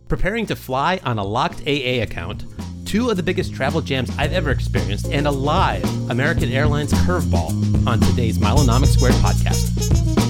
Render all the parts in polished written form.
preparing to fly on a locked AA account, two of the biggest travel jams I've ever experienced, and a live American Airlines curveball on today's Milenomics Squared podcast.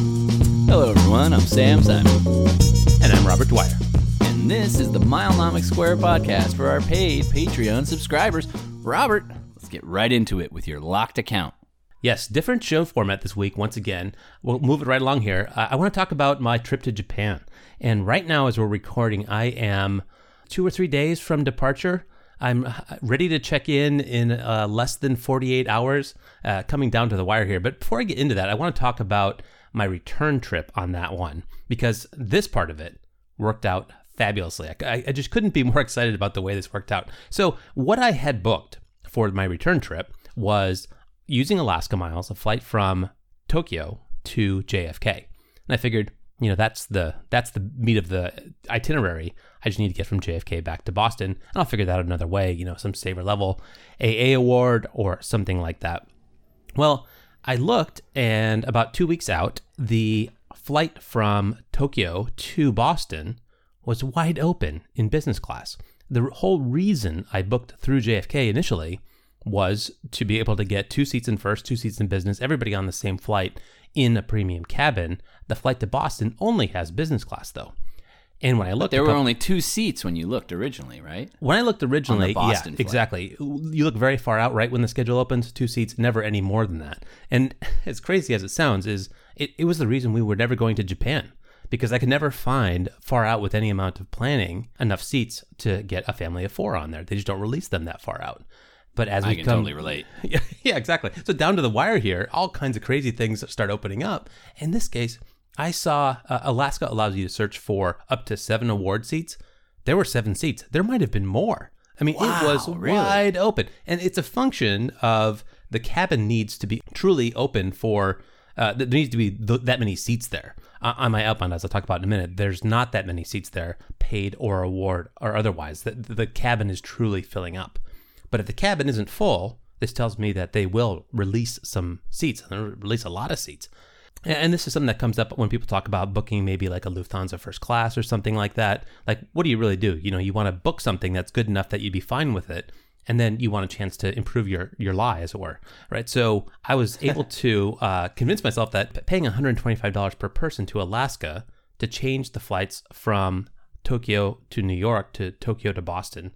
Hello, everyone. I'm Sam Simon. And I'm Robert Dwyer. And this is the Milenomics Squared podcast for our paid Patreon subscribers. Robert, let's get right into it with your locked account. Yes, different show format this week once again. We'll move it right along here. I want to talk about my trip to Japan. And right now, as we're recording, I am 2 or 3 days from departure. I'm ready to check in less than 48 hours, coming down to the wire here. But before I get into that, I want to talk about my return trip on that one, because this part of it worked out fabulously. I just couldn't be more excited about the way this worked out. So what I had booked for my return trip was using Alaska Miles, a flight from Tokyo to JFK. And I figured, that's the meat of the itinerary. I just need to get from JFK back to Boston, and I'll figure that out another way, some saver level AA award or something like that. Well, I looked, and about 2 weeks out, the flight from Tokyo to Boston was wide open in business class. The whole reason I booked through JFK initially was to be able to get 2 seats in first, 2 seats in business, everybody on the same flight in a premium cabin. The flight to Boston only has business class, though. And when I looked, there were only 2 seats when you looked originally, right? When I looked originally, yeah, flight. Exactly. You look very far out, right? When the schedule opens, 2 seats, never any more than that. And as crazy as it sounds, it was the reason we were never going to Japan, because I could never find far out with any amount of planning enough seats to get a family of 4 on there. They just don't release them that far out. But as I can totally relate. Yeah, exactly. So down to the wire here, all kinds of crazy things start opening up. In this case, I saw Alaska allows you to search for up to 7 award seats. There were 7 seats. There might have been more. I mean, wow, it was really? Wide open. And it's a function of the cabin needs to be truly open for, there needs to be that many seats there. On my outbound, as I'll talk about in a minute, there's not that many seats there, paid or award or otherwise. The cabin is truly filling up. But if the cabin isn't full, this tells me that they will release some seats, and they'll release a lot of seats. And this is something that comes up when people talk about booking maybe like a Lufthansa first class or something like that. Like, what do you really do? You want to book something that's good enough that you'd be fine with it, and then you want a chance to improve your lie, as it were, right? So I was able to convince myself that paying $125 per person to Alaska to change the flights from Tokyo to New York to Tokyo to Boston,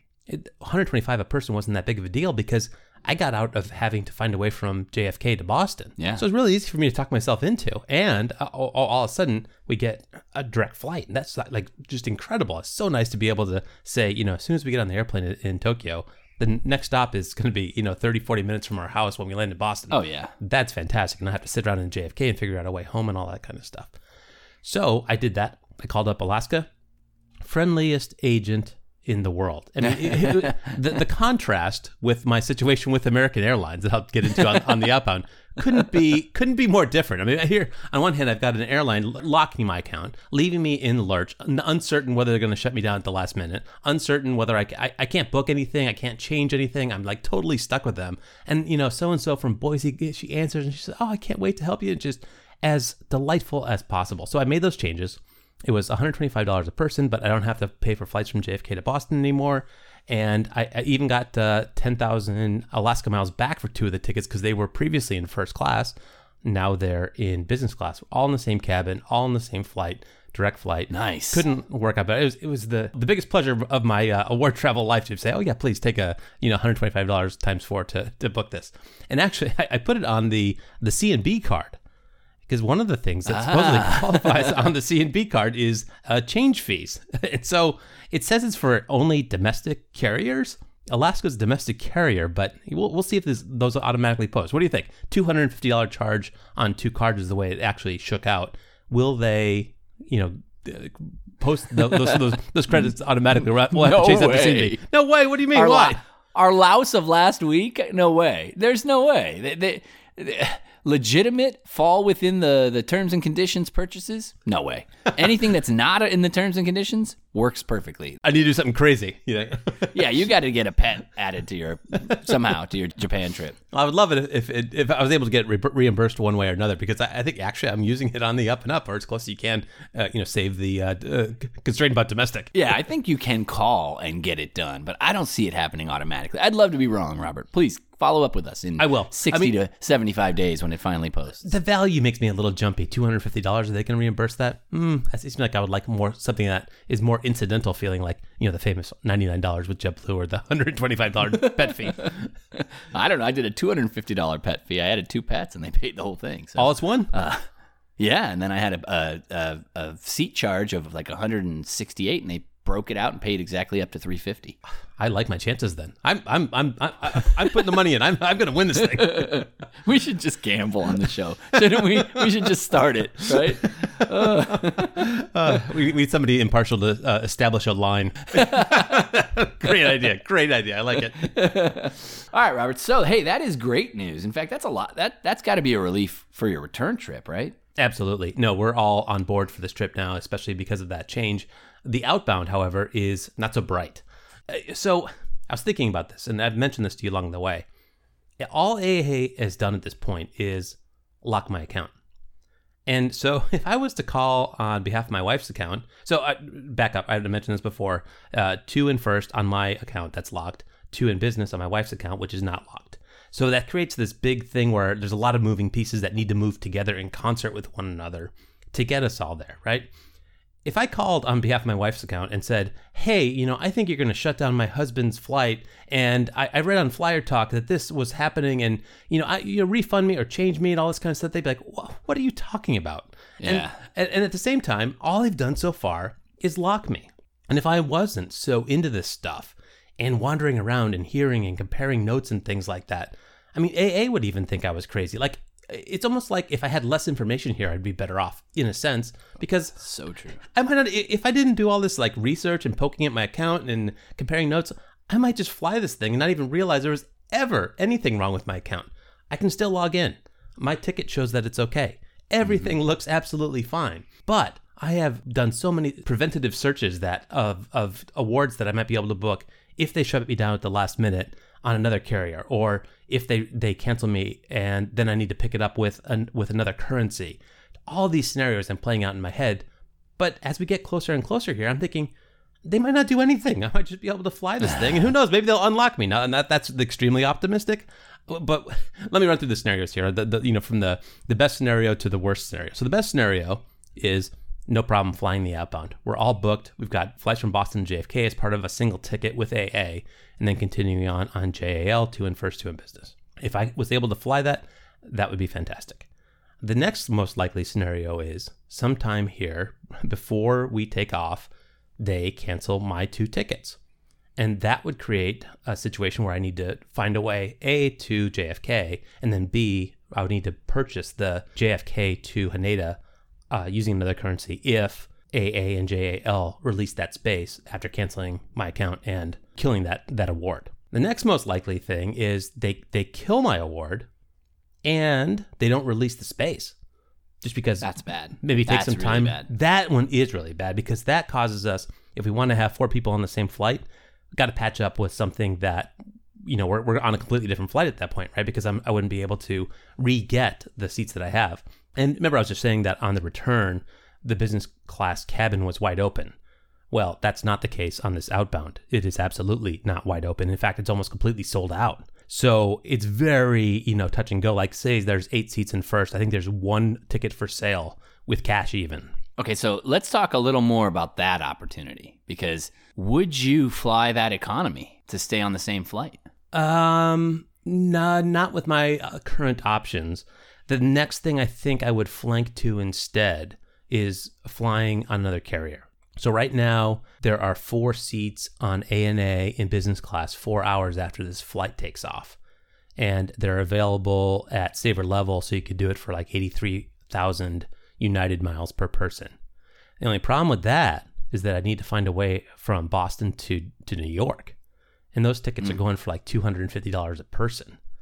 $125 a person wasn't that big of a deal, because I got out of having to find a way from JFK to Boston. Yeah. So it was really easy for me to talk myself into. And all of a sudden, we get a direct flight. And that's just incredible. It's so nice to be able to say, as soon as we get on the airplane in Tokyo, the next stop is going to be, 30, 40 minutes from our house when we land in Boston. Oh, yeah. That's fantastic. And I have to sit around in JFK and figure out a way home and all that kind of stuff. So I did that. I called up Alaska. Friendliest agent in the world. And the contrast with my situation with American Airlines that I'll get into on the outbound couldn't be more different. I mean, here on one hand, I've got an airline locking my account, leaving me in the lurch, uncertain whether they're going to shut me down at the last minute, uncertain whether I can't book anything, I can't change anything. I'm like totally stuck with them. And so-and-so from Boise, she answers and she says, "Oh, I can't wait to help you." Just as delightful as possible. So I made those changes. It was $125 a person, but I don't have to pay for flights from JFK to Boston anymore. And I even got 10,000 Alaska miles back for 2 of the tickets, because they were previously in first class. Now they're in business class, all in the same cabin, all in the same flight, direct flight. Nice. Couldn't work out, but it was the biggest pleasure of my award travel life to say, "Oh yeah, please take a $125 times 4 to book this." And actually, I put it on the C&B card. Because one of the things that supposedly qualifies on the C&B card is change fees. And so it says it's for only domestic carriers. Alaska's a domestic carrier, but we'll see if those automatically post. What do you think? $250 charge on 2 cards is the way it actually shook out. Will they, post those credits automatically? We'll have to chase after C&B. No way. What do you mean? Why? Our louse of last week? No way. There's no way. legitimate fall within the terms and conditions purchases? No way. Anything that's not in the terms and conditions works perfectly. I need to do something crazy. Yeah, you got to get a pet added to your Japan trip. I would love it if I was able to get reimbursed one way or another, because I think actually I'm using it on the up and up, or as close as you can, save the constraint about domestic. Yeah, I think you can call and get it done, but I don't see it happening automatically. I'd love to be wrong, Robert. Please follow up with us in 60 to 75 days when it finally posts. The value makes me a little jumpy. $250, are they going to reimburse that? It seems like I would like something that is more incidental, feeling like, the famous $99 with JetBlue, or the $125 pet fee. I don't know. I did a $250 pet fee. I added 2 pets and they paid the whole thing. So. All as one? Yeah, and then I had a seat charge of like $168, and they broke it out and paid exactly up to $350. I like my chances then. I'm putting the money in. I'm going to win this thing. We should just gamble on the show, shouldn't we? We should just start it, right? We need somebody impartial to establish a line. Great idea. I like it. All right, Robert. So, hey, that is great news. In fact, that's a lot. That's got to be a relief for your return trip, right? Absolutely. No, we're all on board for this trip now, especially because of that change. The outbound, however, is not so bright. So I was thinking about this, and I've mentioned this to you along the way. All AAA has done at this point is lock my account. And so if I was to call on behalf of my wife's account, back up, I had mentioned this before, 2 in First on my account, that's locked, 2 in Business on my wife's account, which is not locked. So that creates this big thing where there's a lot of moving pieces that need to move together in concert with one another to get us all there, right? If I called on behalf of my wife's account and said, hey, I think you're going to shut down my husband's flight, and I read on Flyer Talk that this was happening, and, refund me or change me and all this kind of stuff, they'd be like, what are you talking about? Yeah. And at the same time, all they've done so far is lock me. And if I wasn't so into this stuff and wandering around and hearing and comparing notes and things like that, AA would even think I was crazy. Like, it's almost like if I had less information here, I'd be better off, in a sense, because so true. I might not, if I didn't do all this like research and poking at my account and comparing notes, I might just fly this thing and not even realize there was ever anything wrong with my account. I can still log in. My ticket shows that it's okay. Everything looks absolutely fine. But I have done so many preventative searches that of awards that I might be able to book if they shut me down at the last minute on another carrier, or if they cancel me and then I need to pick it up with another currency. All these scenarios I'm playing out in my head. But as we get closer and closer here, I'm thinking they might not do anything. I might just be able to fly this thing, and who knows? Maybe they'll unlock me now. And that's extremely optimistic. But let me run through the scenarios here. From the best scenario to the worst scenario. So the best scenario is no problem flying the outbound. We're all booked. We've got flights from Boston to JFK as part of a single ticket with AA, and then continuing on JAL, 2 in First, 2 in Business. If I was able to fly that would be fantastic. The next most likely scenario is sometime here before we take off, they cancel my 2 tickets. And that would create a situation where I need to find a way, A, to JFK, and then B, I would need to purchase the JFK to Haneda using another currency if AA and JAL release that space after canceling my account and killing that award. The next most likely thing is they kill my award and they don't release the space. Just because that's bad. Maybe take some time. Really bad. That one is really bad because that causes us, if we want to have 4 people on the same flight, we've got to patch up with something that, we're on a completely different flight at that point, right? Because I wouldn't be able to re-get the seats that I have. And remember, I was just saying that on the return, the business class cabin was wide open. Well, that's not the case on this outbound. It is absolutely not wide open. In fact, it's almost completely sold out. So it's very, touch and go. Like, say there's 8 seats in First. I think there's 1 ticket for sale with cash even. Okay, so let's talk a little more about that opportunity, because would you fly that economy to stay on the same flight? No, not with my current options. The next thing I think I would flank to instead is flying on another carrier. So right now, there are 4 seats on ANA in business class 4 hours after this flight takes off. And they're available at saver level, so you could do it for like 83,000 United miles per person. The only problem with that is that I need to find a way from Boston to New York. And those tickets are going for like $250 a person.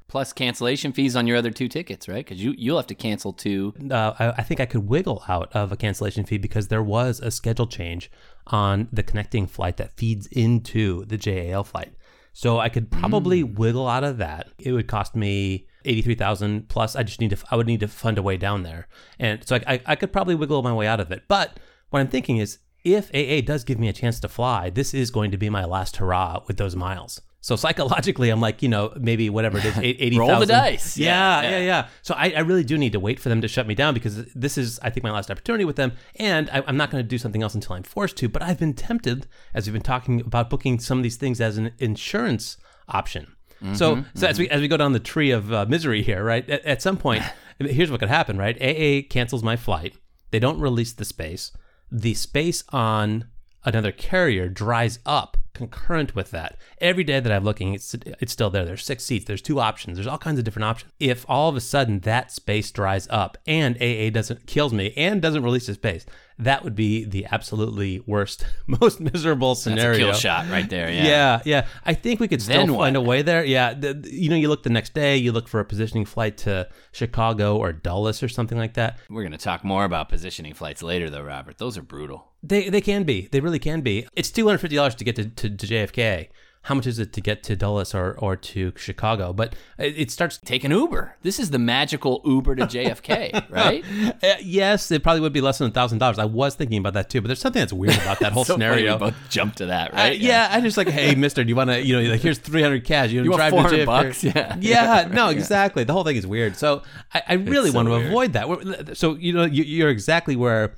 Plus cancellation fees on your other 2 tickets, right? Because you'll have to cancel 2. I think I could wiggle out of a cancellation fee because there was a schedule change on the connecting flight that feeds into the JAL flight. So I could probably wiggle out of that. It would cost me $83,000 plus. I would need to fund a way down there, and so I could probably wiggle my way out of it. But what I'm thinking is, if AA does give me a chance to fly, this is going to be my last hurrah with those miles. So psychologically, I'm like, maybe whatever it is, 80,000. Roll the dice. Yeah. So I really do need to wait for them to shut me down because this is, I think, my last opportunity with them. And I'm not going to do something else until I'm forced to. But I've been tempted, as we've been talking about, booking some of these things as an insurance option. So as we go down the tree of misery here, right? At some point, here's what could happen, right? AA cancels my flight. They don't release the space. The space on another carrier dries up concurrent with that. Every day that I'm looking, it's still there. There's 6 seats. There's 2 options. There's all kinds of different options. If all of a sudden that space dries up and AA kills me and doesn't release the space, that would be the absolutely worst, most miserable scenario. That's a kill shot right there. Yeah. I think we could still find a way there. Yeah. You look the next day, you look for a positioning flight to Chicago or Dulles or something like that. We're going to talk more about positioning flights later, though, Robert. Those are brutal. They can be. They really can be. It's $250 to get to JFK. How much is it to get to Dulles or to Chicago? But it starts... Take an Uber. This is the magical Uber to JFK, right? Yes, it probably would be less than $1,000. I was thinking about that too, but there's something that's weird about that whole scenario. Funny we both jumped to that, right? I just like, hey, mister, do you want to, here's $300 cash. You want drive $400 bucks? Yeah. No, exactly. The whole thing is weird. So I really want to avoid that. So, you're exactly where...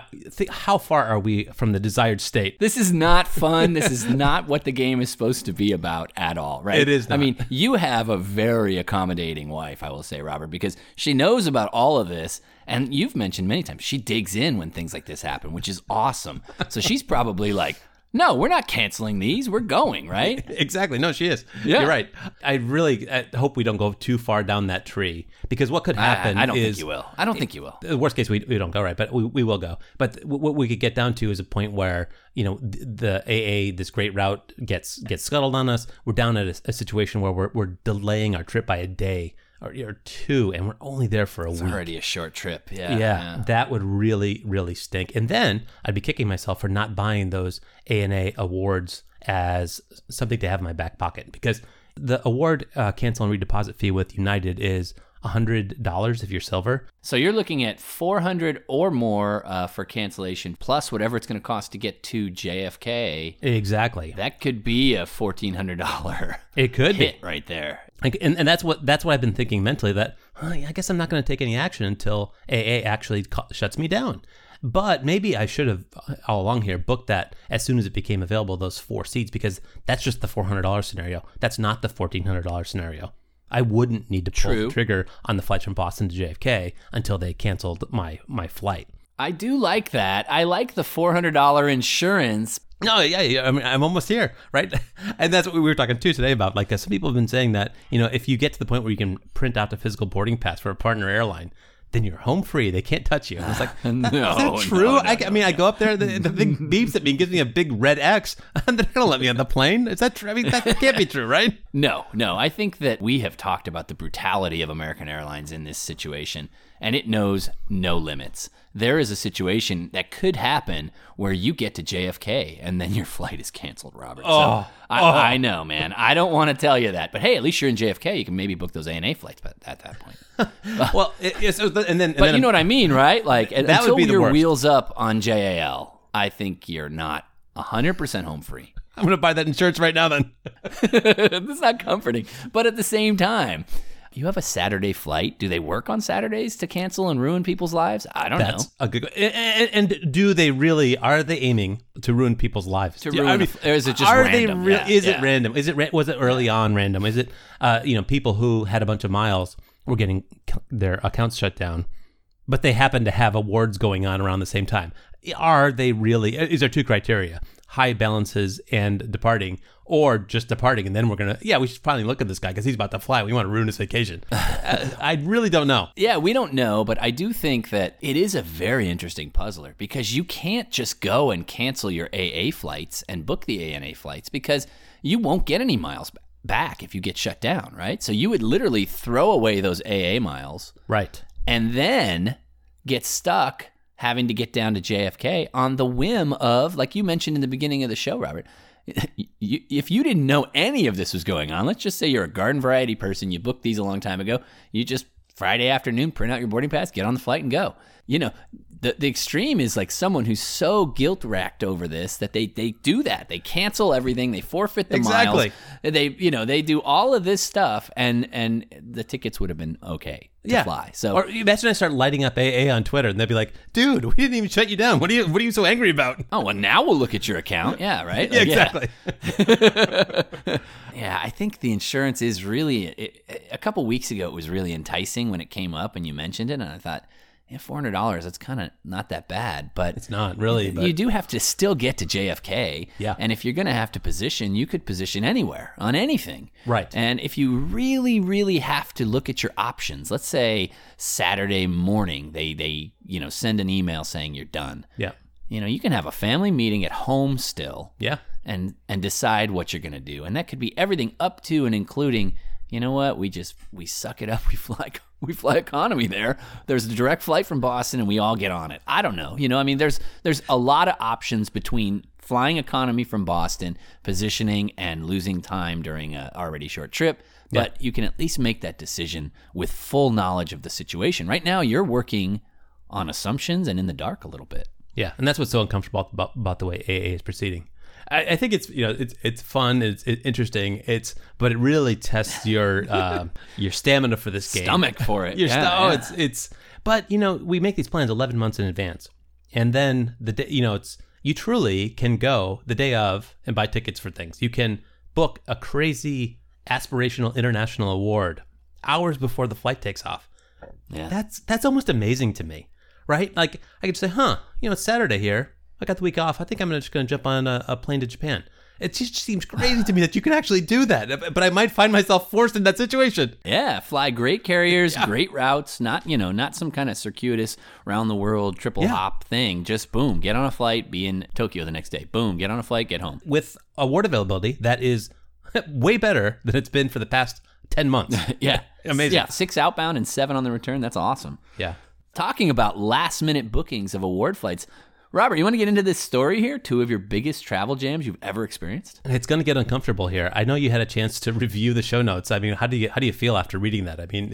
how far are we from the desired state? This is not fun. This is not what the game is supposed to be about at all, right? It is not. I mean, you have a very accommodating wife, I will say, Robert, because she knows about all of this. And you've mentioned many times, she digs in when things like this happen, which is awesome. So she's probably like, no, we're not canceling these. We're going, right? Exactly. No, she is. Yeah. You're right. I really hope we don't go too far down that tree because what could happen I don't think you will. I don't think you will. The worst case, we don't go, right? But we will go. But what we could get down to is a point where, the AA, this great route gets scuttled on us. We're down at a situation where we're delaying our trip by a day or 2, and we're only there for a week. It's already a short trip. Yeah, that would really, really stink. And then I'd be kicking myself for not buying those ANA awards as something to have in my back pocket because the award cancel and redeposit fee with United is $100 if you're silver. So you're looking at $400 or more for cancellation, plus whatever it's going to cost to get to JFK. Exactly. That could be a $1,400. It could hit right there. And that's what I've been thinking mentally. That I guess I'm not going to take any action until AA actually shuts me down. But maybe I should have all along here booked that as soon as it became available. Those 4 seats because that's just the $400 scenario. That's not the $1,400 scenario. I wouldn't need to pull the trigger on the flights from Boston to JFK until they canceled my flight. I do like that. I like the $400 insurance. No, yeah. I mean, I'm almost here, right? And that's what we were talking too today about. Like, some people have been saying that, if you get to the point where you can print out the physical boarding pass for a partner airline, then you're home free. They can't touch you. It's like, no, is that true? I go up there, the thing beeps at me and gives me a big red X, and they're going to let me on the plane. Is that true? I mean, that can't be true, right? No. I think that we have talked about the brutality of American Airlines in this situation, and it knows no limits. There is a situation that could happen where you get to JFK and then your flight is canceled, Robert. I know, man. I don't want to tell you that. But hey, at least you're in JFK. You can maybe book those ANA flights at that point. Well, but you know what I mean, right? Like, that until would be the your worst. Wheels up on JAL, I think you're not 100% home free. I'm going to buy that insurance right now then. That's not comforting. But at the same time, you have a Saturday flight. Do they work on Saturdays to cancel and ruin people's lives? I don't know. That's a good. And do they really? Are they aiming to ruin people's lives? Or is it just random? Is it random? Was it early on random? Is it people who had a bunch of miles were getting their accounts shut down, but they happen to have awards going on around the same time? Are they really? Is there 2 criteria? High balances and departing, or just departing, and then we should finally look at this guy because he's about to fly. We want to ruin his vacation. I really don't know. Yeah, we don't know, but I do think that it is a very interesting puzzler because you can't just go and cancel your AA flights and book the ANA flights because you won't get any miles back if you get shut down, right? So you would literally throw away those AA miles. Right. And then get stuck having to get down to JFK on the whim of, like you mentioned in the beginning of the show, Robert, if you didn't know any of this was going on, let's just say you're a garden variety person, you booked these a long time ago, you just Friday afternoon, print out your boarding pass, get on the flight and go. You know, the extreme is like someone who's so guilt-racked over this that they do that. They cancel everything. They forfeit the miles. They do all of this stuff, and the tickets would have been okay to fly. So, or imagine I start lighting up AA on Twitter, and they'd be like, "Dude, we didn't even shut you down. What are you so angry about?" Oh, well, now we'll look at your account. Yeah, right. Yeah, exactly. Yeah, I think the insurance is really. A couple weeks ago, it was really enticing when it came up, and you mentioned it, and I thought, yeah, $400, that's kind of not that bad, but it's not really. But you do have to still get to JFK. Yeah. And if you're going to have to position, you could position anywhere on anything. Right. And if you really, really have to look at your options, let's say Saturday morning, they send an email saying you're done. Yeah. You can have a family meeting at home still. Yeah. And decide what you're going to do. And that could be everything up to and including, you know what, we suck it up. We fly economy there. There's a direct flight from Boston and we all get on it. I don't know. There's a lot of options between flying economy from Boston, positioning, and losing time during a already short trip. But you can at least make that decision with full knowledge of the situation. Right now, you're working on assumptions and in the dark a little bit. Yeah, and that's what's so uncomfortable about the way AA is proceeding. I think it's it's fun, it's interesting, but it really tests your stamina for this game. Stomach for it. But we make these plans 11 months in advance, and then the day you truly can go the day of and buy tickets for things. You can book a crazy aspirational international award hours before the flight takes off. Yeah, that's almost amazing to me, right? Like I could say, it's Saturday here. I got the week off. I think I'm just going to jump on a plane to Japan. It just seems crazy to me that you can actually do that, but I might find myself forced in that situation. Yeah, fly great carriers, great routes, not some kind of circuitous round the world triple hop thing. Just boom, get on a flight, be in Tokyo the next day. Boom, get on a flight, get home. With award availability that is way better than it's been for the past 10 months. Yeah. Amazing. Yeah, 6 outbound and 7 on the return. That's awesome. Yeah. Talking about last minute bookings of award flights, Robert, you want to get into this story here? 2 of your biggest travel jams you've ever experienced? It's going to get uncomfortable here. I know you had a chance to review the show notes. I mean, how do you feel after reading that? I mean,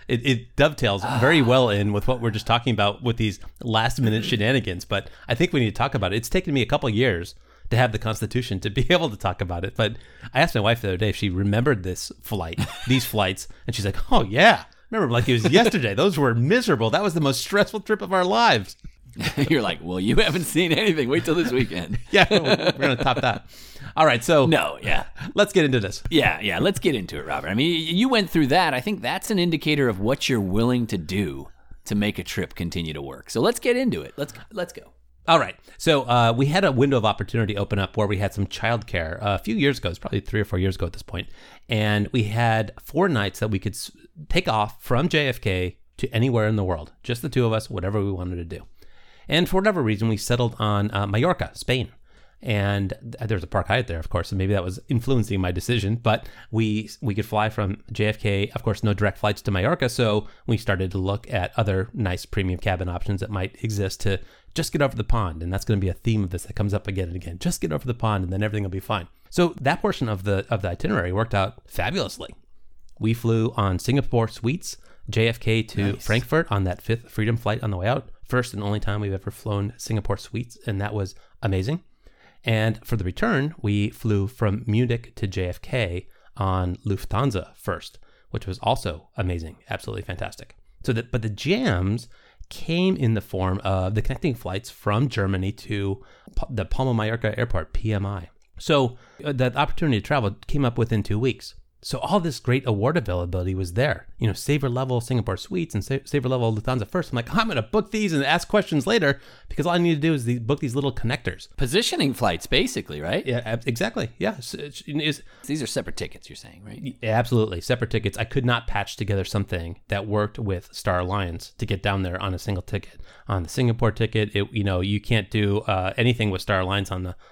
it dovetails very well in with what we're just talking about with these last minute shenanigans. But I think we need to talk about it. It's taken me a couple of years to have the constitution to be able to talk about it. But I asked my wife the other day if she remembered these flights, and she's like, "Oh yeah, remember like it was yesterday. Those were miserable. That was the most stressful trip of our lives." You're like, well, you haven't seen anything. Wait till this weekend. Yeah, we're going to top that. All right, so let's get into this. Yeah, let's get into it, Robert. I mean, you went through that. I think that's an indicator of what you're willing to do to make a trip continue to work. So let's get into it. Let's go. All right. So we had a window of opportunity open up where we had some childcare a few years ago. It's probably 3 or 4 years ago at this point. And we had 4 nights that we could take off from JFK to anywhere in the world. Just the 2 of us, whatever we wanted to do. And for whatever reason, we settled on Mallorca, Spain. And there's a Park Hyatt there, of course, and maybe that was influencing my decision. But we could fly from JFK. Of course, no direct flights to Mallorca, so we started to look at other nice premium cabin options that might exist to just get over the pond. And that's going to be a theme of this that comes up again and again. Just get over the pond, and then everything will be fine. So that portion of the itinerary worked out fabulously. We flew on Singapore Suites, JFK to Frankfurt on that 5th Freedom flight on the way out. First and only time we've ever flown Singapore Suites, and that was amazing. And for the return, we flew from Munich to JFK on Lufthansa first, which was also amazing, absolutely fantastic. But the jams came in the form of the connecting flights from Germany to the Palma Mallorca Airport, PMI. So that opportunity to travel came up within 2 weeks. So all this great award availability was there. Saver level Singapore Suites and saver level Lufthansa first. I'm like, I'm going to book these and ask questions later because all I need to do is book these little connectors. Positioning flights, basically, right? Yeah, exactly. Yeah. These are separate tickets, you're saying, right? Yeah, absolutely. Separate tickets. I could not patch together something that worked with Star Alliance to get down there on a single ticket. On the Singapore ticket, you can't do anything with Star Alliance on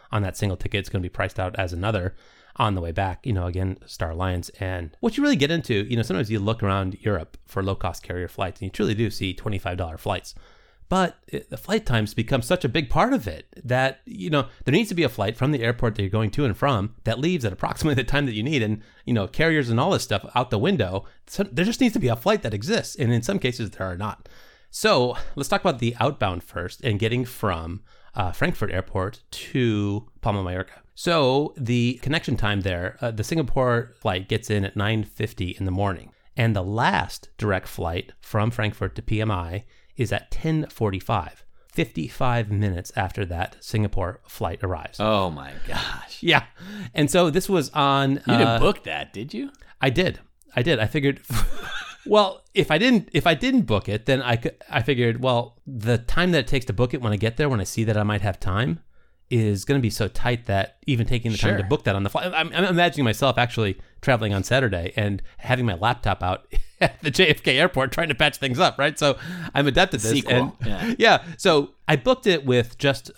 on that single ticket. It's going to be priced out as another on the way back, again, Star Alliance. And what you really get into, sometimes you look around Europe for low-cost carrier flights, and you truly do see $25 flights. But the flight times become such a big part of it that, there needs to be a flight from the airport that you're going to and from that leaves at approximately the time that you need. And, carriers and all this stuff out the window. So there just needs to be a flight that exists. And in some cases, there are not. So let's talk about the outbound first and getting from Frankfurt Airport to Palma de Mallorca. So the connection time there, the Singapore flight gets in at 9:50 in the morning. And the last direct flight from Frankfurt to PMI is at 10:45, 55 minutes after that Singapore flight arrives. Oh my gosh. Yeah. And so this was on... You didn't book that, did you? I did. I figured... Well, if I didn't book it, then I figured, well, the time that it takes to book it when I get there, when I see that I might have time, is going to be so tight that even taking the time to book that on the flight, I'm imagining myself actually traveling on Saturday and having my laptop out at the JFK airport trying to patch things up, right? So I'm adept at this. Sequel. Yeah. So I booked it with just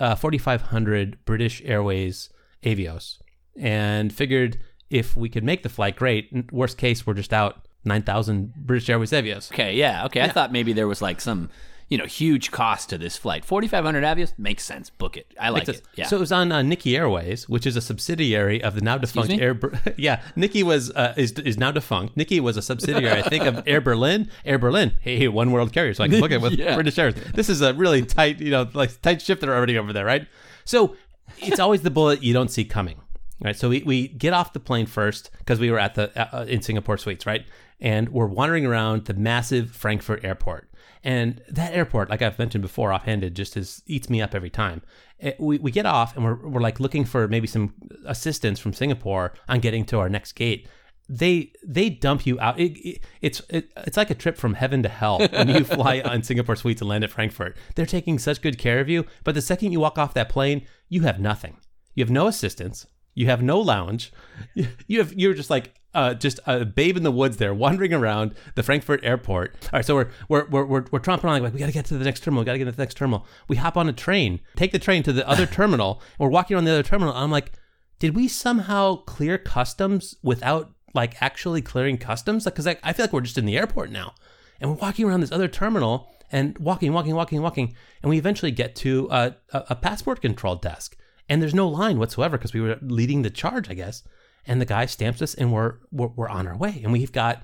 4,500 British Airways Avios and figured if we could make the flight, great. Worst case, we're just out 9,000 British Airways Avios. Okay, yeah. I thought maybe there was like some, huge cost to this flight. 4,500 Avios makes sense. Book it. I like it. Yeah. So it was on Nikkei Airways, which is a subsidiary of the now defunct Yeah, Nikkei was is now defunct. Nikkei was a subsidiary, I think, of Air Berlin. Air Berlin, hey, one world carrier, so I can book it with British Airways. This is a really tight, tight ship that are already over there, right? So it's always the bullet you don't see coming. Right, so we get off the plane first because we were at the in Singapore Suites, right? And we're wandering around the massive Frankfurt airport. And that airport, like I've mentioned before, offhanded, just eats me up every time. We get off and we're like looking for maybe some assistance from Singapore on getting to our next gate. They dump you out. It's like a trip from heaven to hell when you fly on Singapore Suites and land at Frankfurt. They're taking such good care of you, but the second you walk off that plane, you have nothing. You have no assistance. You have no lounge. You're just like just a babe in the woods there, wandering around the Frankfurt airport. All right, so we're tromping on like we got to get to the next terminal. Got to get to the next terminal. We hop on a train, take the train to the other terminal. And we're walking around the other terminal. And I'm like, did we somehow clear customs without like actually clearing customs? Because I feel like we're just in the airport now, and we're walking around this other terminal and walking, and we eventually get to a passport control desk. And there's no line whatsoever because we were leading the charge, I guess. And the guy stamps us, and we're on our way. And we've got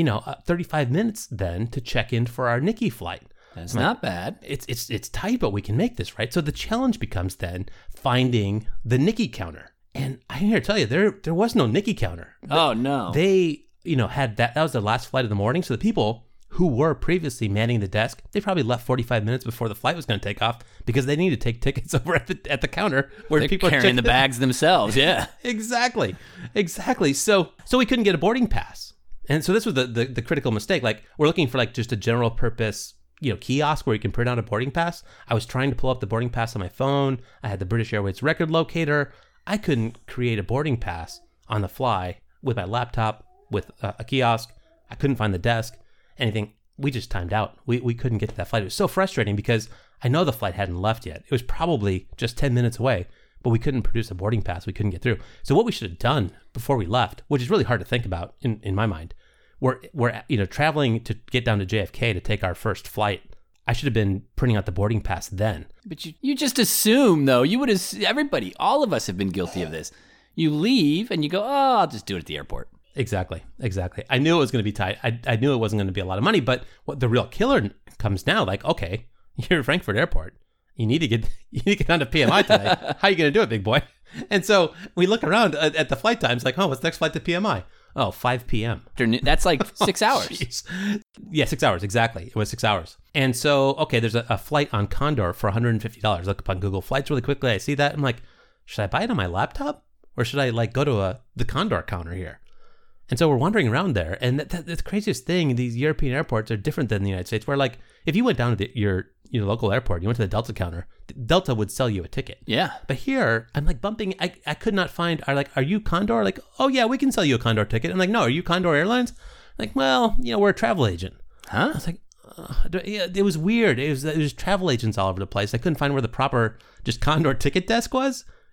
35 minutes then to check in for our Nikkei flight. That's not bad. It's tight, but we can make this, right? So the challenge becomes then finding the Nikkei counter. And I'm here to tell you, there was no Nikkei counter. Oh no. They had that was the last flight of the morning. So the people who were previously manning the desk, they probably left 45 minutes before the flight was going to take off because they need to take tickets over at the counter where They're people are carrying the bags themselves. Yeah, exactly. So we couldn't get a boarding pass, and so this was the critical mistake. Like we're looking for like just a general purpose kiosk where you can print out a boarding pass. I was trying to pull up the boarding pass on my phone. I had the British Airways record locator. I couldn't create a boarding pass on the fly with my laptop with a kiosk. I couldn't find the desk. Anything. We just timed out. We couldn't get to that flight. It was so frustrating because I know the flight hadn't left yet. It was probably just 10 minutes away, but we couldn't produce a boarding pass. We couldn't get through. So what we should have done before we left, which is really hard to think about in my mind, we're traveling to get down to JFK to take our first flight. I should have been printing out the boarding pass then. But you just assume, though. You would have. Everybody, all of us have been guilty of this. You leave and you go, oh, I'll just do it at the airport. Exactly. I knew it was going to be tight. I knew it wasn't going to be a lot of money, but what the real killer comes now, like, okay, you're at Frankfurt Airport. You need to get down to PMI today. How are you going to do it, big boy? And so we look around at the flight times, like, oh, what's the next flight to PMI? Oh, 5 p.m. That's like 6 hours. Geez. Yeah, 6 hours. Exactly. It was 6 hours. And so, okay, there's a flight on Condor for $150. Look up on Google Flights really quickly. I see that. I'm like, should I buy it on my laptop? Or should I like go to the Condor counter here? And so we're wandering around there, and the craziest thing, these European airports are different than the United States, where like if you went down to your local airport, you went to the Delta counter, Delta would sell you a ticket. Yeah. But here, I'm like bumping, I could not find, are you Condor? Like, oh yeah, we can sell you a Condor ticket. I'm like, no, are you Condor Airlines? Like, well, we're a travel agent. Huh? I was like, it was weird. It was travel agents all over the place. I couldn't find where the proper just Condor ticket desk was.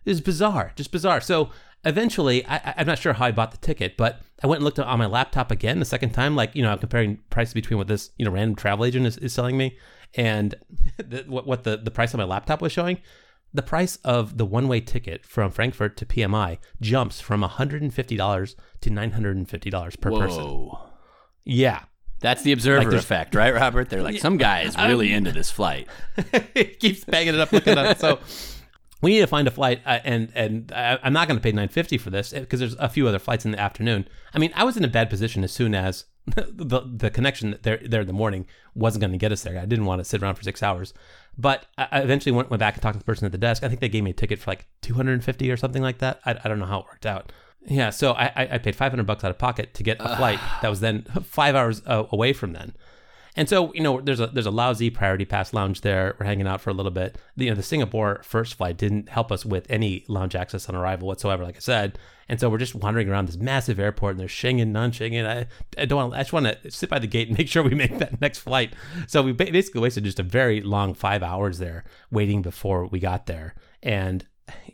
It was bizarre, just bizarre. So eventually, I'm not sure how I bought the ticket, but I went and looked on my laptop again the second time, like, I'm comparing prices between what this, random travel agent is selling me and what the price on my laptop was showing. The price of the one-way ticket from Frankfurt to PMI jumps from $150 to $950 per person. Whoa. Yeah. That's the observer effect, right, Robert? They're like, some guy is really into this flight. He keeps banging it up, looking at it. So we need to find a flight, and I'm not going to pay $950 for this because there's a few other flights in the afternoon. I mean, I was in a bad position as soon as the connection there in the morning wasn't going to get us there. I didn't want to sit around for 6 hours. But I eventually went back and talked to the person at the desk. I think they gave me a ticket for like $250 or something like that. I don't know how it worked out. Yeah, so I paid $500 out of pocket to get a flight that was then 5 hours away from then. And so, there's a lousy Priority Pass lounge there. We're hanging out for a little bit. The Singapore first flight didn't help us with any lounge access on arrival whatsoever, like I said. And so we're just wandering around this massive airport, and there's Schengen, non-Schengen. I just want to sit by the gate and make sure we make that next flight. So we basically wasted just a very long 5 hours there waiting before we got there. And,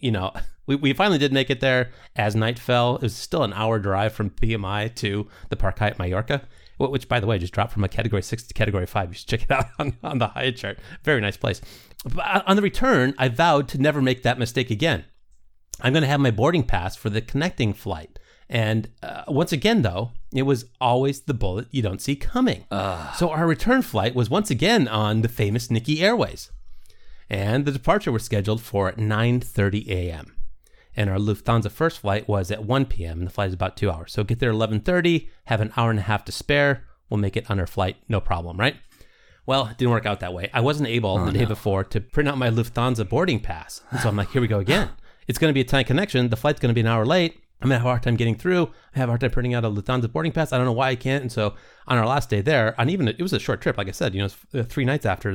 we finally did make it there as night fell. It was still an hour drive from PMI to the Park Hyatt Mallorca, which, by the way, just dropped from a Category 6 to Category 5. You should check it out on the Hyatt chart. Very nice place. But on the return, I vowed to never make that mistake again. I'm going to have my boarding pass for the connecting flight. And once again, though, it was always the bullet you don't see coming. So our return flight was once again on the famous Nikkei Airways. And the departure was scheduled for 9:30 a.m. And our Lufthansa first flight was at 1 p.m. and the flight is about 2 hours. So get there 11:30, have an hour and a half to spare. We'll make it on our flight, no problem, right? Well, it didn't work out that way. I wasn't able the day before to print out my Lufthansa boarding pass. And so I'm like, here we go again. It's going to be a tight connection. The flight's going to be an hour late. I'm going to have a hard time getting through. I have a hard time printing out a Lufthansa boarding pass. I don't know why I can't. And so on our last day there, it was a short trip, like I said, it was 3 nights after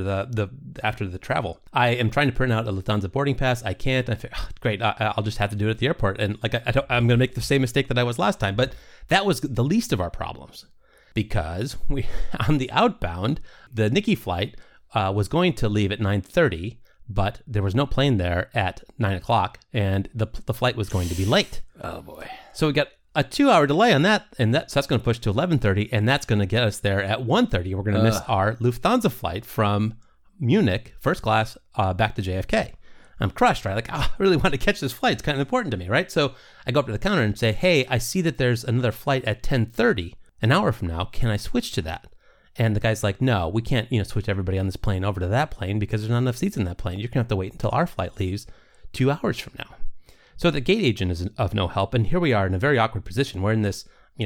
the travel. I am trying to print out a Lufthansa boarding pass. I can't. I figure, great, I'll just have to do it at the airport. And like I'm going to make the same mistake that I was last time. But that was the least of our problems because on the outbound, the Nikkei flight was going to leave at 9:30. But there was no plane there at 9 o'clock, and the flight was going to be late. Oh, boy. So we got a 2-hour delay on that, and so that's going to push to 11:30, and that's going to get us there at 1:30. We're going to miss our Lufthansa flight from Munich, first class, back to JFK. I'm crushed, right? Like, I really want to catch this flight. It's kind of important to me, right? So I go up to the counter and say, hey, I see that there's another flight at 10:30, an hour from now. Can I switch to that? And the guy's like, no, we can't, switch everybody on this plane over to that plane because there's not enough seats in that plane. You're going to have to wait until our flight leaves 2 hours from now. So the gate agent is of no help. And here we are in a very awkward position. We're in this,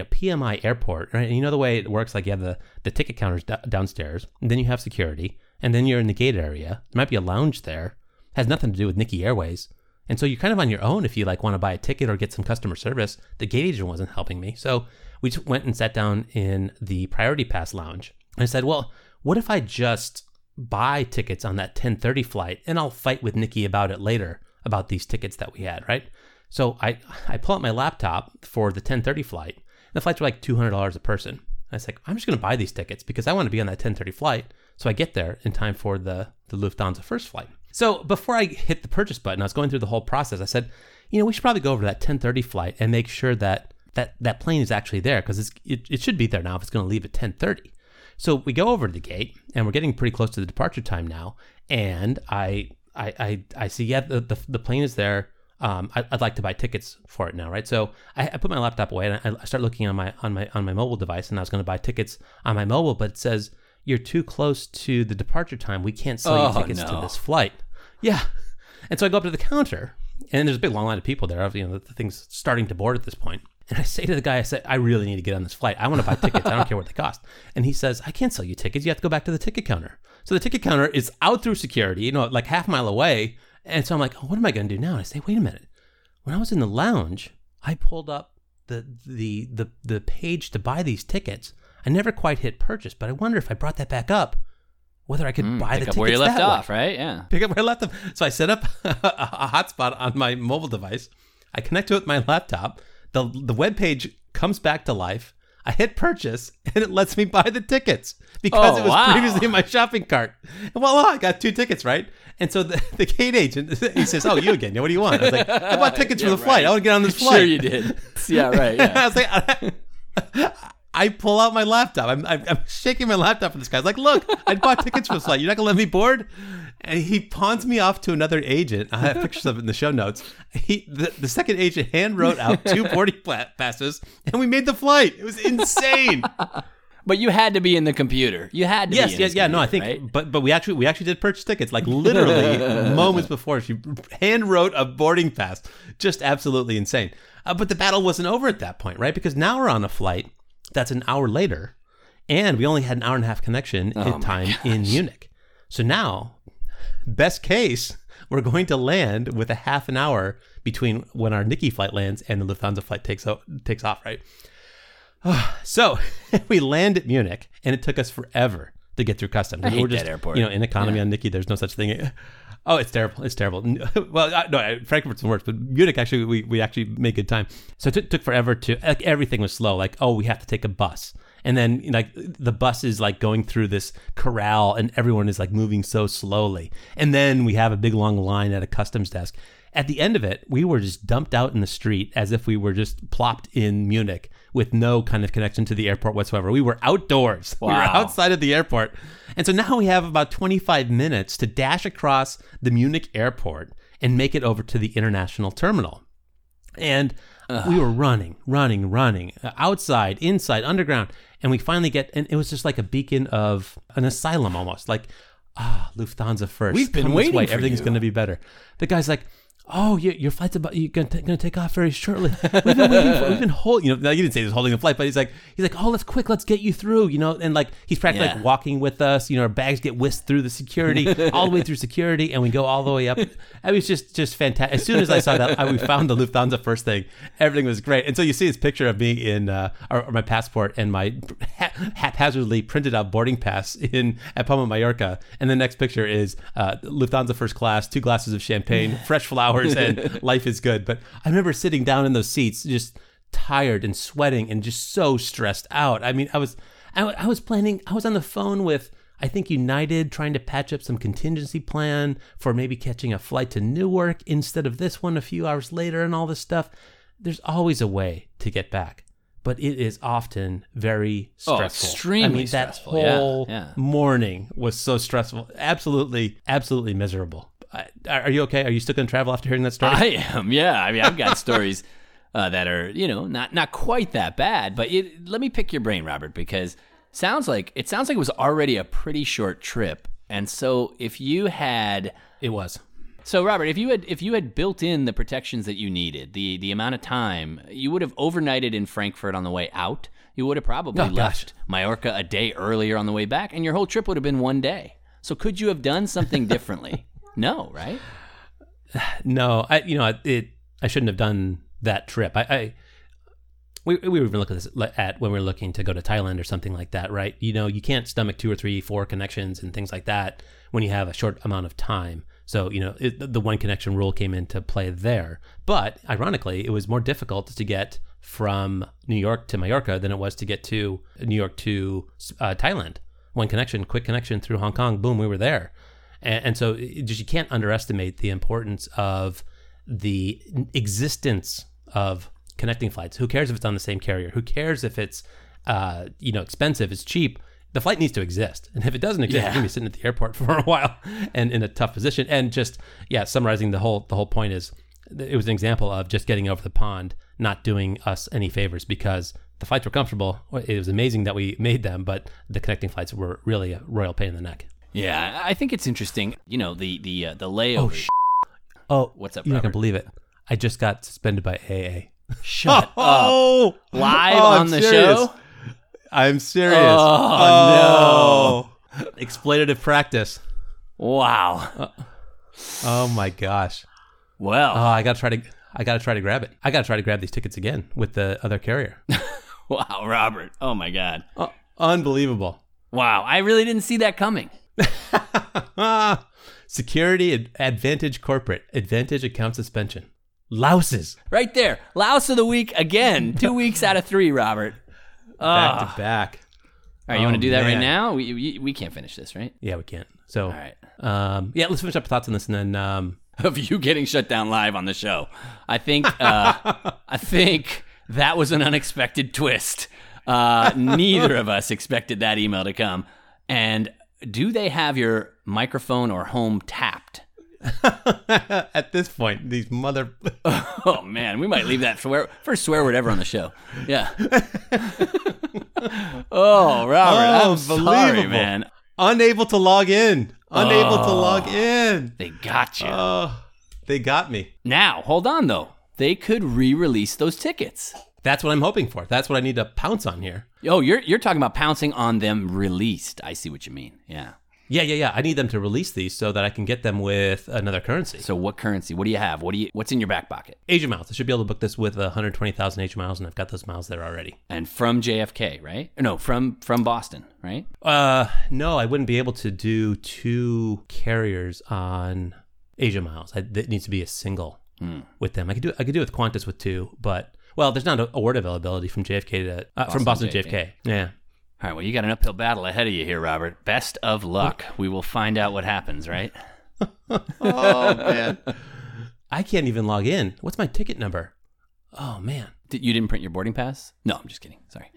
PMI airport, right? And the way it works, like you have the ticket counters downstairs, and then you have security, and then you're in the gate area. There might be a lounge there. It has nothing to do with Nikkei Airways. And so you're kind of on your own if you want to buy a ticket or get some customer service. The gate agent wasn't helping me. So we just went and sat down in the Priority Pass lounge. I said, well, what if I just buy tickets on that 10:30 flight and I'll fight with Nikkei about it later, about these tickets that we had, right? So I pull out my laptop for the 10:30 flight. And the flights were like $200 a person. And I was like, I'm just going to buy these tickets because I want to be on that 10:30 flight so I get there in time for the Lufthansa first flight. So before I hit the purchase button, I was going through the whole process. I said, we should probably go over to that 10:30 flight and make sure that plane is actually there because it should be there now if it's going to leave at 10:30. So we go over to the gate, and we're getting pretty close to the departure time now. And I see, yeah, the plane is there. I'd like to buy tickets for it now, right? So I put my laptop away, and I start looking on my mobile device, and I was going to buy tickets on my mobile, but it says you're too close to the departure time. We can't sell you tickets to this flight. Yeah, and so I go up to the counter, and there's a big long line of people there. The thing's starting to board at this point. And I say to the guy, I really need to get on this flight. I want to buy tickets. I don't care what they cost. And he says, I can't sell you tickets. You have to go back to the ticket counter. So the ticket counter is out through security, like half a mile away. And so I'm like, what am I going to do now? And I say, wait a minute. When I was in the lounge, I pulled up the page to buy these tickets. I never quite hit purchase, but I wonder if I brought that back up, whether I could buy the tickets where you left that off, way. Right? Yeah. Pick up where I left them. So I set up a hotspot on my mobile device. I connect to it with my laptop. The web page comes back to life. I hit purchase, and it lets me buy the tickets because it was previously in my shopping cart. And voila, I got 2 tickets, right? And so the gate agent, he says, "Oh, you again? What do you want?" I was like, "I bought tickets for the flight. I want to get on this flight." Sure you did. Yeah, right. Yeah. I was like, I pull out my laptop. I'm shaking my laptop at this guy. I was like, "Look, I bought tickets for the flight. You're not going to let me board?" And he pawns me off to another agent. I have pictures of it in the show notes. The second agent hand wrote out 2 boarding passes, and we made the flight. It was insane. But you had to be in the computer. You had to be in his computer, no, I think, right? but we actually did purchase tickets, like literally moments before. She hand wrote a boarding pass. Just absolutely insane. But the battle wasn't over at that point, right? Because now we're on a flight that's an hour later, and we only had an hour and a half connection time in Munich. So now, best case, we're going to land with a half an hour between when our Nikkei flight lands and the Lufthansa flight takes off, right? So we land at Munich, and it took us forever to get through customs. I hate that airport. In economy on Nikkei, there's no such thing. Oh, it's terrible. It's terrible. Well, no, Frankfurt's worse, but Munich, actually, we actually made good time. So it took forever everything was slow. Like, we have to take a bus. And then, like, the bus is, like, going through this corral, and everyone is, like, moving so slowly. And then we have a big, long line at a customs desk. At the end of it, we were just dumped out in the street as if we were just plopped in Munich with no kind of connection to the airport whatsoever. We were outdoors. Wow. We were outside of the airport. And so now we have about 25 minutes to dash across the Munich airport and make it over to the international terminal. And we were running, outside, inside, underground. And we finally and it was just like a beacon of an asylum almost. Like, Lufthansa first. We've been Come this waiting way. for Everything's you. going to be better. The guy's like, "Oh, your flight's you're gonna take off very shortly. We've been waiting we've been holding, now you didn't say he was holding the flight, but he's like, "Oh, let's get you through," and like he's practically like walking with us. Our bags get whisked through the security, all the way through security, and we go all the way up. It was just fantastic. As soon as I saw that, we found the Lufthansa first thing. Everything was great, and so you see this picture of me in or my passport and my haphazardly printed out boarding pass at Palma Mallorca, and the next picture is Lufthansa first class, 2 glasses of champagne, fresh flowers. And life is good. But I remember sitting down in those seats, just tired and sweating and just so stressed out. I mean, I was on the phone with, I think, United, trying to patch up some contingency plan for maybe catching a flight to Newark instead of this one a few hours later and all this stuff. There's always a way to get back, but it is often very stressful. Extremely stressful. That whole morning was so stressful. Absolutely miserable. Are you okay? Are you still going to travel after hearing that story? I am, yeah. I mean, I've got stories that are, not quite that bad. But let me pick your brain, Robert, because it sounds like it was already a pretty short trip. And so if you had... It was. So, Robert, if you had built in the protections that you needed, the amount of time, you would have overnighted in Frankfurt on the way out. You would have probably left Mallorca a day earlier on the way back, and your whole trip would have been one day. So could you have done something differently? No, right? No, I shouldn't have done that trip. We were even looking at when we were looking to go to Thailand or something like that, right? You can't stomach 2 or 3, 4 connections and things like that when you have a short amount of time. So, the one connection rule came into play there. But ironically, it was more difficult to get from New York to Mallorca than it was to get to New York to Thailand. One connection, quick connection through Hong Kong, boom, we were there. And so you can't underestimate the importance of the existence of connecting flights. Who cares if it's on the same carrier? Who cares if it's expensive, it's cheap? The flight needs to exist. And if it doesn't exist, you're going to be sitting at the airport for a while and in a tough position. And just, summarizing the whole point is, it was an example of just getting over the pond, not doing us any favors, because the flights were comfortable. It was amazing that we made them, but the connecting flights were really a royal pain in the neck. Yeah, I think it's interesting. The layover. What's up, Robert? You're not gonna believe it. I just got suspended by AA. Shut up! Live on the show. I'm serious. Oh no! Exploitative practice. Wow. Oh my gosh. Well, I gotta try to grab it. I gotta try to grab these tickets again with the other carrier. Wow, Robert. Oh my God. Unbelievable. Wow, I really didn't see that coming. Security Advantage Corporate Advantage account suspension. Louses. Right there. Louse of the week again. 2 weeks out of 3, Robert. Back to back. All right, you want to do that right man. now? We can't finish this, right? Yeah, we can't. So, All right. yeah, let's finish up thoughts on this, and then Of you getting shut down live on the show. I think that was an unexpected twist. Neither of us expected that email to come. And do they have your microphone or home tapped? at this point, these mother. Oh man, we might leave that first swear word ever on the show. Yeah. Oh, Robert, I'm sorry, Unbelievable. man. Unable to log in. Unable to log in. They got you. Oh, they got me. Now, hold on though. They could re-release those tickets. That's what I'm hoping for. That's what I need to pounce on here. Oh, you're talking about pouncing on them released. I see what you mean. Yeah. Yeah. I need them to release these so that I can get them with another currency. So what currency? What do you have? What's in your back pocket? Asia miles. I should be able to book this with 120,000 Asia miles, and I've got those miles there already. And from JFK, right? No, from Boston, right? No, I wouldn't be able to do 2 carriers on Asia miles. It needs to be a single with them. I could do it with Qantas with 2, but well, there's not a word availability from JFK to from Boston to JFK. Yeah. All right, well, you got an uphill battle ahead of you here, Robert. Best of luck. We will find out what happens, right? Oh, man. I can't even log in. What's my ticket number? Oh, man. You didn't print your boarding pass? No, I'm just kidding. Sorry.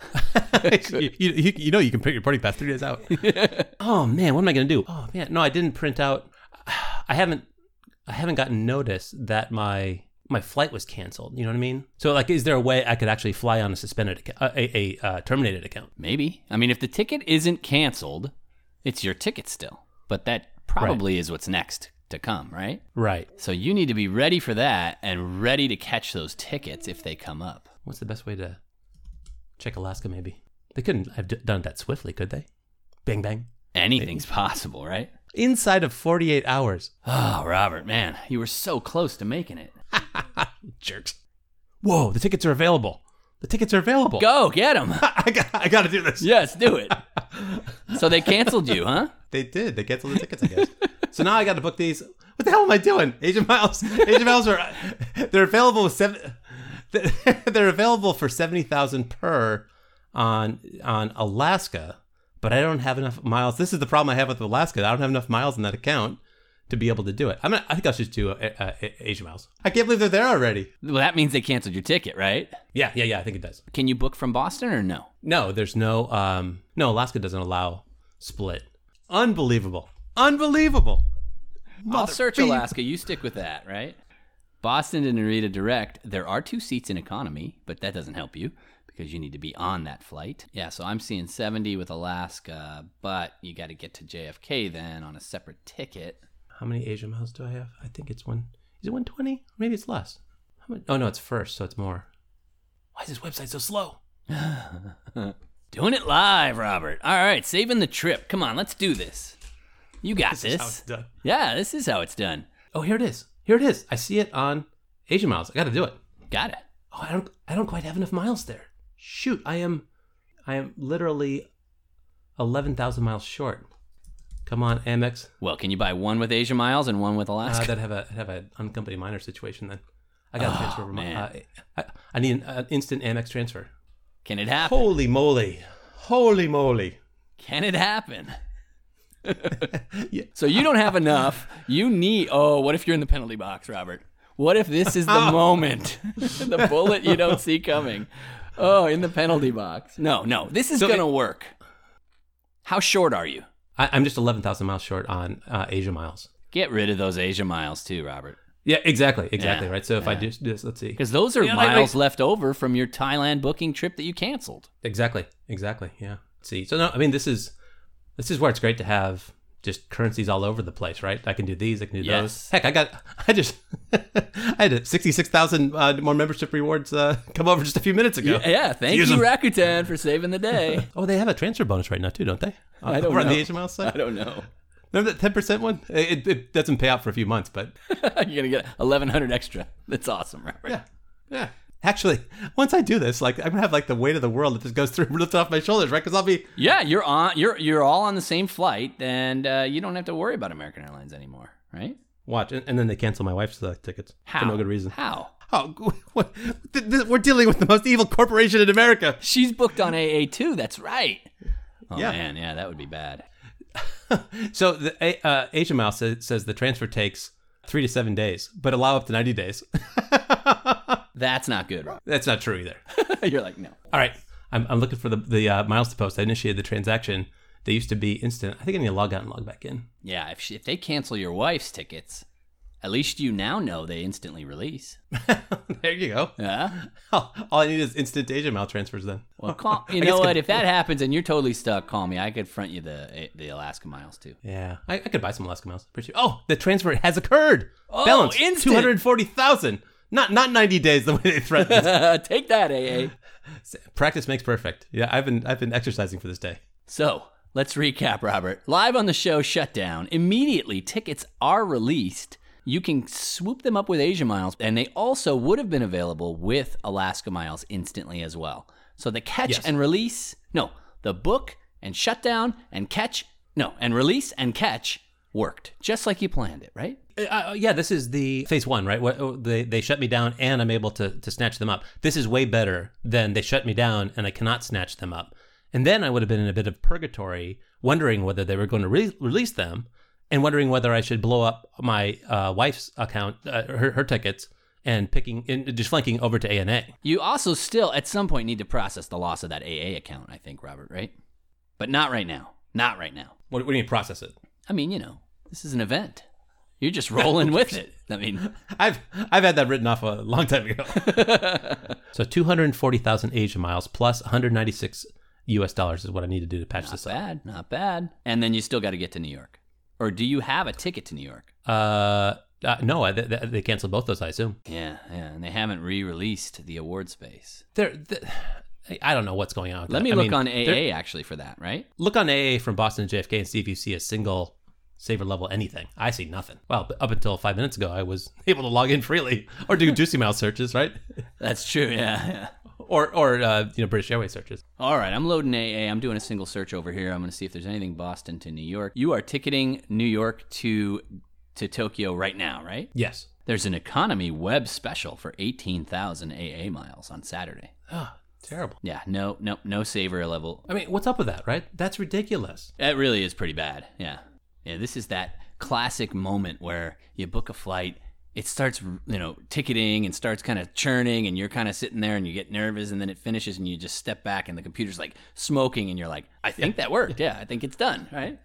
you know you can print your boarding pass 3 days out. Oh, man, what am I going to do? Oh, man, no, I didn't print out. I haven't gotten notice that my flight was canceled. You know what I mean? So, like, is there a way I could actually fly on a suspended account, a terminated account? Maybe. I mean, if the ticket isn't canceled, it's your ticket still. But that probably is what's next to come, right? Right. So you need to be ready for that and ready to catch those tickets if they come up. What's the best way to check Alaska, maybe? They couldn't have done it that swiftly, could they? Bang, bang. Anything's possible, right? Inside of 48 hours. Oh, Robert, man, you were so close to making it. Jerks. Whoa, the tickets are available. The tickets are available. Go, get them. I got to do this. Yes, do it. So they canceled you, huh? They did. They canceled the tickets, I guess. So now I got to book these. What the hell am I doing? Asia Miles. Asia Miles are they're available with they're available for 70,000 per on Alaska, but I don't have enough miles. This is the problem I have with Alaska. I don't have enough miles in that account to be able to do it. I think I'll just do Asia Miles. I can't believe they're there already. Well, that means they canceled your ticket, right? Yeah. I think it does. Can you book from Boston or no? No, there's no. Alaska doesn't allow split. Unbelievable. I'll search Alaska. You stick with that, right? Boston to Narita direct. There are 2 seats in economy, but that doesn't help you because you need to be on that flight. Yeah, so I'm seeing 70 with Alaska, but you got to get to JFK then on a separate ticket. How many Asia Miles do I have? I think it's one. Is it 120? Maybe it's less. How much? Oh no, it's first, so it's more. Why is this website so slow? Doing it live, Robert. All right, saving the trip. Come on, let's do this. You got this. This is how it's done. Yeah, this is how it's done. Oh, here it is. I see it on Asia Miles. I got to do it. Got it. Oh, I don't quite have enough miles there. Shoot, I am literally 11,000 miles short. Come on, Amex. Well, can you buy one with Asia Miles and one with Alaska? I'd have an unaccompanied minor situation then. I got to transfer. Man. I need an instant Amex transfer. Can it happen? Holy moly. Can it happen? Yeah. So you don't have enough. You need. Oh, what if you're in the penalty box, Robert? What if this is the moment, the bullet you don't see coming? Oh, in the penalty box. No, this is going to work. How short are you? I'm just 11,000 miles short on Asia Miles. Get rid of those Asia Miles too, Robert. Yeah, exactly, Yeah, right? So if I do this, let's see. Because those are miles left over from your Thailand booking trip that you canceled. Exactly, yeah. Let's see. So no, I mean, this is where it's great to have just currencies all over the place, right? I can do these, I can do those. Heck, I had 66,000 more membership rewards come over just a few minutes ago. Yeah, thank you, Rakuten, for saving the day. Oh, they have a transfer bonus right now too, don't they? I don't over know. on the Asia Miles side? I don't know. Remember that 10% one? It doesn't pay out for a few months, but you're gonna get 1,100 extra. That's awesome, Robert. Yeah. Actually, once I do this, like I'm gonna have like the weight of the world that just goes through, lifted off my shoulders, right? Because I'll be you're all on the same flight, and you don't have to worry about American Airlines anymore, right? watch, and then they cancel my wife's tickets for no good reason. How? Oh, we're dealing with the most evil corporation in America. She's booked on AA too. That's right. Oh, Yeah. man. Yeah, that would be bad. So the Asia Miles says the transfer takes 3 to 7 days, but allow up to 90 days. That's not good, Rob. That's not true either. You're like, no. All right. I'm looking for the miles to post. I initiated the transaction. They used to be instant. I think I need to log out and log back in. Yeah, if they cancel your wife's tickets, at least you now know they instantly release. There you go. Yeah. All I need is instant Asia Mile transfers then. Well, you know what? If that happens and you're totally stuck, call me. I could front you the Alaska miles too. Yeah. I could buy some Alaska Miles. Pretty sure. Oh, the transfer has occurred. Oh, Balance. instant. 240,000. Not 90 days the way they threatened. Take that, AA. Practice makes perfect. Yeah, I've been exercising for this day. So let's recap, Robert. Live on the show Shutdown. Immediately, tickets are released. You can swoop them up with Asia Miles, and they also would have been available with Alaska Miles instantly as well. So the catch and release, the book and shutdown and catch, and release and catch worked just like you planned it, right? Yeah, this is the phase one, right? They shut me down and I'm able to snatch them up. This is way better than they shut me down and I cannot snatch them up. And then I would have been in a bit of purgatory, wondering whether they were going to release them and wondering whether I should blow up my wife's account, her tickets, and just flanking over to ANA. You also still, at some point, need to process the loss of that AA account, I think, Robert, right? But not right now. Not right now. What do you mean process it? I mean, this is an event. You're just rolling with it. I mean, I've had that written off a long time ago. So 240,000 Asia Miles plus 196 US dollars is what I need to do to patch this up. Not bad. And then you still got to get to New York. Or do you have a ticket to New York? No, they canceled both those, I assume. Yeah, and they haven't re-released the award space. I don't know what's going on with Let that. me look on AA actually for that, right? Look on AA from Boston to JFK and see if you see a single saver level anything. I see nothing. Well, up until 5 minutes ago, I was able to log in freely or do Juicy Mouse searches, right? That's true, yeah. Or British Airways searches. All right, I'm loading AA. I'm doing a single search over here. I'm going to see if there's anything Boston to New York. You are ticketing New York to Tokyo right now, right? Yes. There's an economy web special for 18,000 AA miles on Saturday. Oh, terrible. Yeah, no saver level. I mean, what's up with that, right? That's ridiculous. It really is pretty bad. Yeah, this is that classic moment where you book a flight, it starts, ticketing and starts kind of churning, and you're kind of sitting there and you get nervous, and then it finishes and you just step back and the computer's like smoking and you're like, I think that worked. Yeah, I think it's done, right?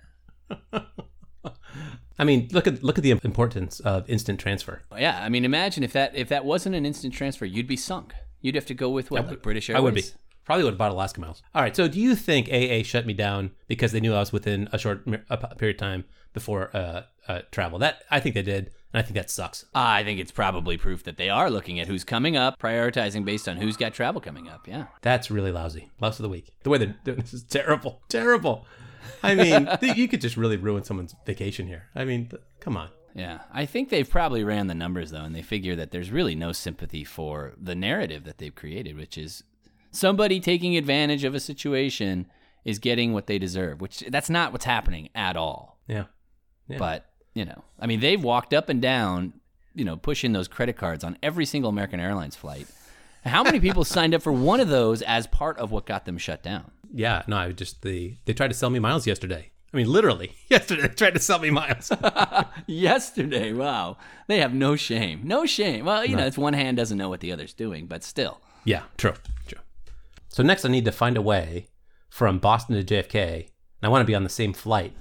I mean, look at the importance of instant transfer. Yeah, I mean, imagine if that wasn't an instant transfer, you'd be sunk. You'd have to go with what, like British Airways? I would be. Probably would have bought Alaska Miles. All right, so do you think AA shut me down because they knew I was within a short period of time before travel? That I think they did, and I think that sucks. I think it's probably proof that they are looking at who's coming up, prioritizing based on who's got travel coming up, yeah. That's really lousy. Louse of the week. The way they're doing this is terrible. Terrible. I mean, you could just really ruin someone's vacation here. I mean, come on. Yeah, I think they've probably ran the numbers, though, and they figure that there's really no sympathy for the narrative that they've created, which is somebody taking advantage of a situation is getting what they deserve, which that's not what's happening at all. Yeah. But, I mean, they've walked up and down, pushing those credit cards on every single American Airlines flight. How many people signed up for one of those as part of what got them shut down? Yeah, no, they tried to sell me miles yesterday. I mean, literally, yesterday they tried to sell me miles. Yesterday, wow. They have no shame. No shame. Well, it's one hand doesn't know what the other's doing, but still. Yeah, true. So next I need to find a way from Boston to JFK, and I want to be on the same flight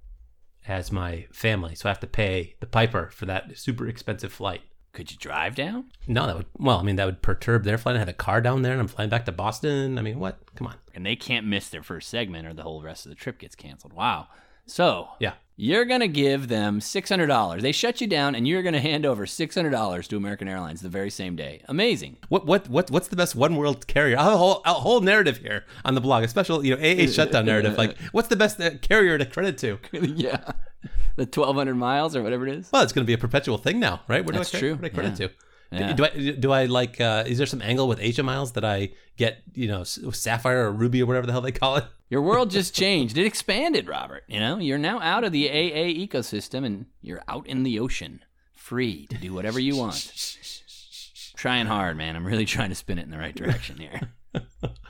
as my family, so I have to pay the piper for that super expensive flight. Could you drive down? No, that would perturb their flight. I had a car down there, and I'm flying back to Boston. I mean, what? Come on. And they can't miss their first segment or the whole rest of the trip gets canceled. Wow. So yeah, you're going to give them $600. They shut you down, and you're going to hand over $600 to American Airlines the very same day. Amazing. What's the best one world carrier? I have a whole narrative here on the blog, a special AA shutdown narrative. Like, what's the best carrier to credit to? Yeah. The 1,200 miles or whatever it is? Well, it's going to be a perpetual thing now, right? That's true. What do I credit to? Yeah. Do I like, is there some angle with Asia Miles that I get, Sapphire or Ruby or whatever the hell they call it? Your world just changed. It expanded, Robert. You're now out of the AA ecosystem and you're out in the ocean, free to do whatever you want. Trying hard, man. I'm really trying to spin it in the right direction here.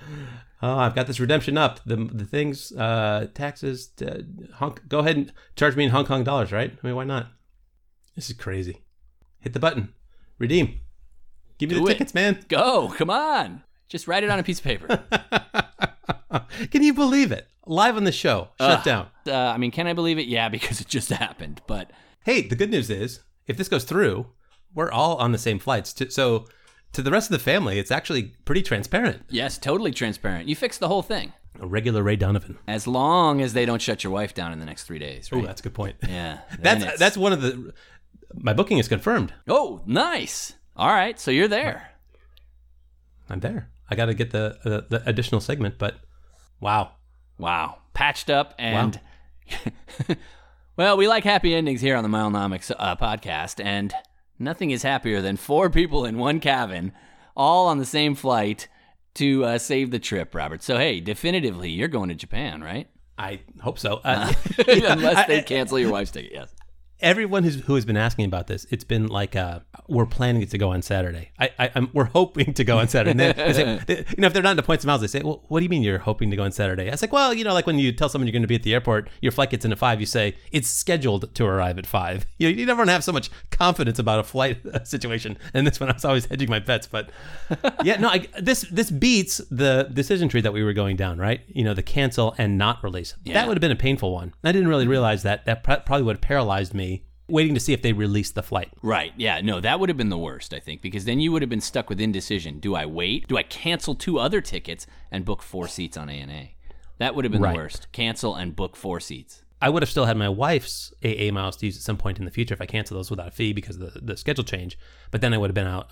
Oh, I've got this redemption up. The things, taxes, go ahead and charge me in Hong Kong dollars, right? I mean, why not? This is crazy. Hit the button. Redeem. Give me the tickets, man. Go. Come on. Just write it on a piece of paper. Can you believe it? Live on the show. Shut down. I mean, can I believe it? Yeah, because it just happened. But hey, the good news is, if this goes through, we're all on the same flights. So to the rest of the family, it's actually pretty transparent. Yes, totally transparent. You fixed the whole thing. A regular Ray Donovan. As long as they don't shut your wife down in the next 3 days, right? Oh, that's a good point. Yeah. That's one of the... My booking is confirmed. Oh, nice. All right, so you're there. I'm there. I got to get the additional segment, but wow. Patched up and... Wow. Well, we like happy endings here on the Milenomics podcast, and nothing is happier than 4 people in one cabin, all on the same flight to save the trip, Robert. So, hey, definitively, you're going to Japan, right? I hope so. Unless they cancel your wife's ticket, yes. Everyone who has been asking about this, it's been like, we're planning to go on Saturday. We're hoping to go on Saturday. And then they say, if they're not in the points and miles, they say, well, what do you mean you're hoping to go on Saturday? I was like, well, like when you tell someone you're going to be at the airport, your flight gets in at 5, you say, it's scheduled to arrive at 5. You never want to have so much confidence about a flight situation. And this one, I was always hedging my bets. But yeah, no, this beats the decision tree that we were going down, right? The cancel and not release. Yeah. That would have been a painful one. I didn't really realize that probably would have paralyzed me waiting to see if they released the flight. Right. Yeah. No, that would have been the worst, I think, because then you would have been stuck with indecision. Do I wait? Do I cancel 2 other tickets and book 4 seats on ANA? That would have been the worst. Cancel and book 4 seats. I would have still had my wife's AA miles to use at some point in the future if I cancel those without a fee because of the schedule change. But then I would have been out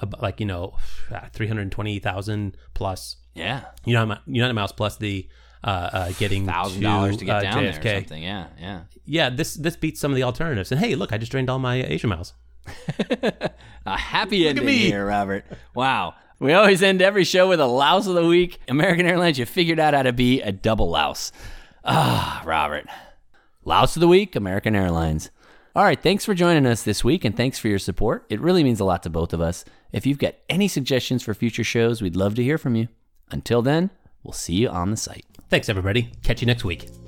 320,000 plus. Yeah. United Miles plus the getting $1,000 to get down JFK. There or something. Yeah. Yeah, this beats some of the alternatives. And hey, look, I just drained all my Asia miles. A happy ending here, Robert. Wow. We always end every show with a louse of the week. American Airlines, you figured out how to be a double louse. Robert. Louse of the week, American Airlines. All right, thanks for joining us this week, and thanks for your support. It really means a lot to both of us. If you've got any suggestions for future shows, we'd love to hear from you. Until then, we'll see you on the site. Thanks, everybody. Catch you next week.